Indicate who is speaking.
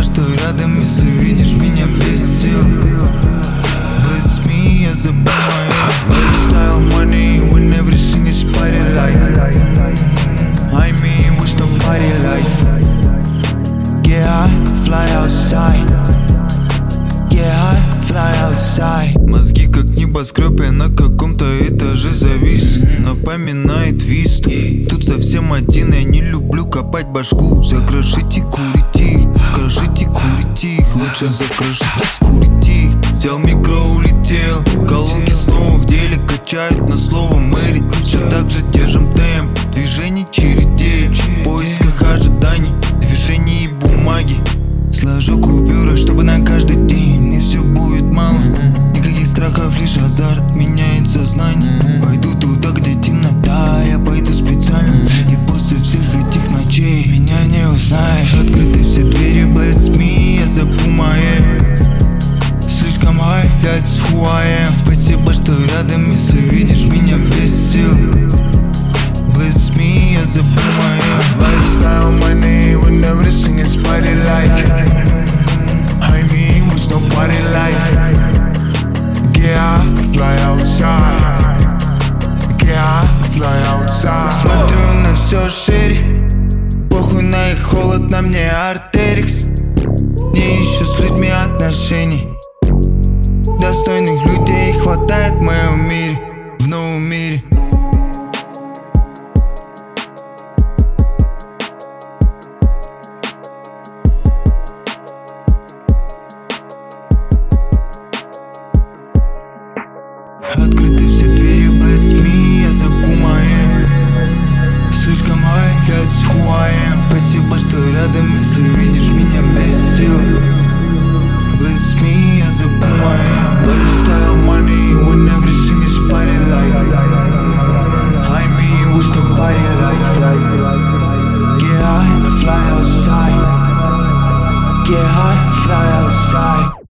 Speaker 1: что рядом, если видишь меня без сил. Bless me, я забываю. Lifestyle, money, when everything is party life. I mean, wish nobody life. Yeah, I fly outside. Yeah, I fly outside. Мозги как небоскреб, я на каком-то этаже завис. Напоминает висту. Тут совсем один, я не люблю копать башку. Закрошите, курите их, крошите, курите их. Лучше закрошите, скурите их. Взял микро, улетел. Колонки снова в деле качают на слово Мэри. Все так же держим темп, движений чередей. В поисках ожиданий, движений и бумаги. Сложу купюры, чтобы на каждый день мне все будет мало. Никаких страхов, лишь азарт меняет сознание. Пойду туда, где темнота, я пойду специально. И после всех этих ночей меня не узнаешь. Открыты все двери, bless me, я забумаю. Слишком high, that's who I am. Спасибо, что рядом, если видишь меня без сил. Bless me, я забумаю. Lifestyle, money, when everything is party like. I mean, with nobody like. Yeah, I fly outside. Yeah, I fly outside. Смотрю на все шире. Похуй на их холод, на мне артерикс. Не ищу с людьми отношений. Достойных людей хватает в моем мире, в новом мире.